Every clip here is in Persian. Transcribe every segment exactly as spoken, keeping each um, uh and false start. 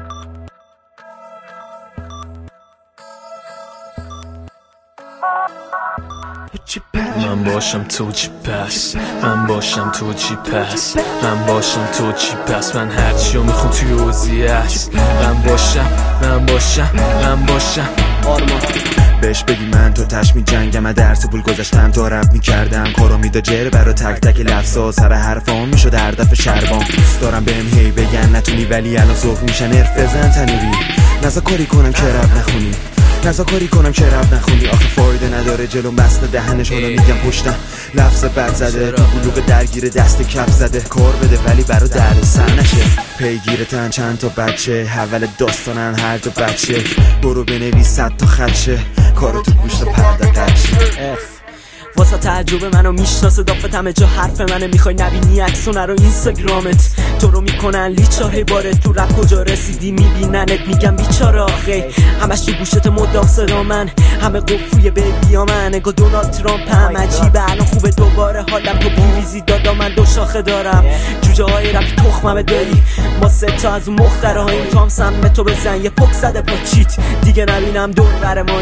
من باشم تو چی پس، من باشم تو چی پس، من باشم تو چی پس، من هرچی رو میخوام توی اوزی هست. من باشم من باشم من باشم آرمان بهش بگی من تو تش می جنگم، درس پول گذاشتم تا رپ می کردم، کارو میدا جر برا تک تک لفظا، سر حرفام میشد هر دفعه شربام. دوست دارم بهم هی بگن نتونی، ولی الان ذوق میشن حرف بزن تنوری. نزا کاری کنم که رپ نخونی، نزا کاری کنم که رپ نخونی، آخه فایده نداره جلو بسته دهنش. حالا میگم پشتم لفظ بد زده، تو بلوغ درگیر دست کف زده، کار بده ولی برا درد سر نشه. پیگیرتن چند تا بچه، اول داستانن هر دو بچه، برو بنویس صد تا خدشه، کارو تو گوشت پرده قدشه. واسه تعجب منو میشناسه دافت همه جا حرف منه، میخوای نبینی عکس و نرو اینستاگرامت، تو رو میکنن لیچا هی باره تو رپ کجا رسیدی میبیننت، میگم بیچاره آخه همش تو گوشت مدام صدا من، همه قفوی بیبیا من انگار دونالد ترامپ هم عجیبه. الان خوبه دوباره حالم تو بیویزی دادا، من دو شاخه دارم جوجه های رپی تخممه دایی، ما سه تا از اون مختره هاییم، تو هم سمه تو بزن یه پک زده پا چیت، دیگه نبینم دور بر ما.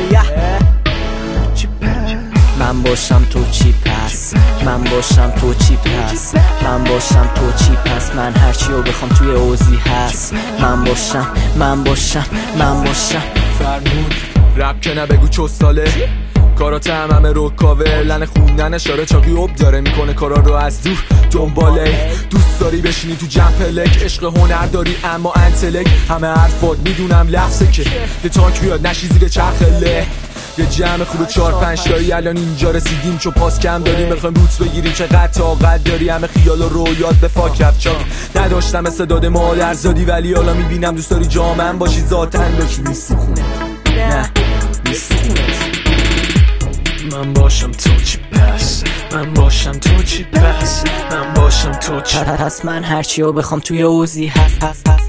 من باشم تو چی پس، من باشم تو چی پس، من باشم تو چی پس، من هرچی رو بخوام توی اوزی هست. من باشم من باشم من باشم فرمود رپ که نبگو چو ساله، کارات هم همه رو کاور، لن خوندن اشاره چاقی اوب داره میکنه کارا رو از دور دنباله. دوست داری بشینی تو جمپ پلک، عشق هنر داری اما انتلک، همه حرفات میدونم لفظه که یه تاک بیاد نشی زیر چرخله. یه جمع خوب چار پنج تایی الان اینجا رسیدیم، چون پاس کم داریم میخوایم روت بگیریم، چقدر طاقت داری، همه خیال و رویات به فاک رفت چاک نداشتم استعداد مادر زادی، ولی حالا میبینم دوست داری جا من باشی ذاتن باشی نیستی خونه نه نیستی خونه. من باشم تو چی پس، من باشم تو چی پس، من باشم تو چی پس، من هرچی رو بخوام توی اوزی هست هست هست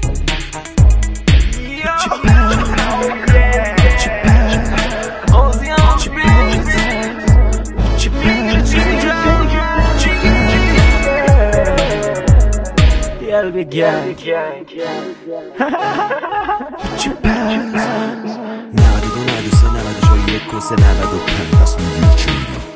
Gang. نود و دو نود و سه نود و چهار یک و سه نود و پنج